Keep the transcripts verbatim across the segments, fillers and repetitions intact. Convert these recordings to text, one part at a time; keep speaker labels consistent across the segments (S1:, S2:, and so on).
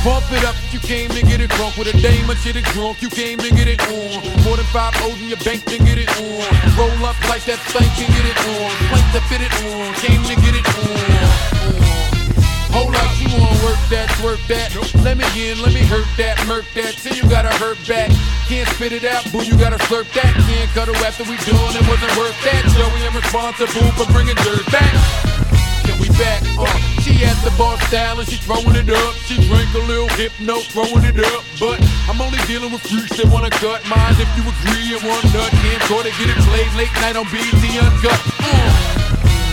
S1: Pump it up, you came to get it drunk. With a dame and shit is drunk, you came to get it on. More than five O's in your bank to get it on. Roll up like that thing can get it on. Plank to fit it on, came to get it on. on. Hold up, you wanna work that, twerk that. Let me in, let me hurt that, murk that. Till you gotta hurt back. Can't spit it out, boo, you gotta slurp that. Can't cuddle after we done, it wasn't worth that. Joey, I'm responsible for bringing dirt back. Can we back? Uh, she at the bar style and she throwing it up. She drink a little hypno, throwing it up. But I'm only dealing with freaks that wanna cut mine. If you agree, and one nut can't try to get it played late night on B E T Uncut. Uh.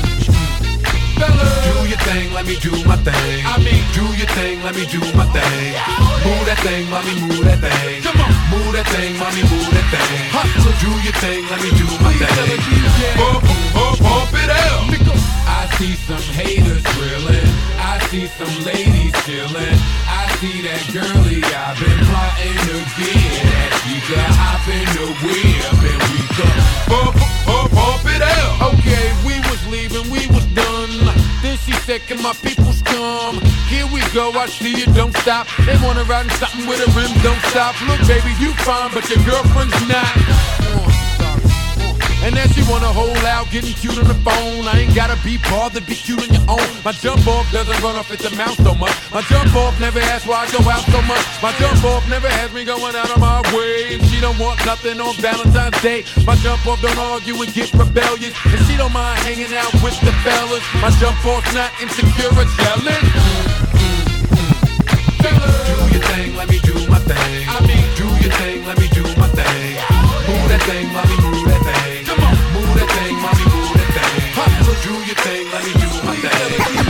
S2: Do your thing, let me do my thing.
S1: I mean,
S2: do your thing, let me do my thing. Move that thing, mommy, move that thing.
S1: Come on,
S2: move that thing, mommy, move that thing. Hustle, do your thing, let me do my thing.
S1: Pump, pump, pump it out.
S2: I see some haters drilling. I see some ladies chilling. I see that girlie I've been plotting to get at. She could hop in the whip and we could
S1: pump, pump, pump it out. Okay, we was leaving, we was done. Then she said, can my peoples come? Here we go, I see you, don't stop. They wanna ride in something with a rim, don't stop. Look, baby, you fine, but your girlfriend's not. Uh, uh. And then she wanna hold out, getting cute on the phone. I ain't gotta be bothered, be cute on your own. My jump off doesn't run off at the mouth so much. My jump off never asks why I go out so much. My jump off never has me going out of my way. And she don't want nothing on Valentine's Day. My jump off don't argue and get rebellious. And she don't mind hanging out with the fellas. My jump off's not insecure or jealous.
S2: Do your thing, let me do my thing.
S1: I mean,
S2: do your thing, let me do my thing. Move that thing, mommy, move that thing.
S1: Come on,
S2: move that thing, mommy, move that thing.
S1: Hustle,
S2: do your thing, let me do my thing.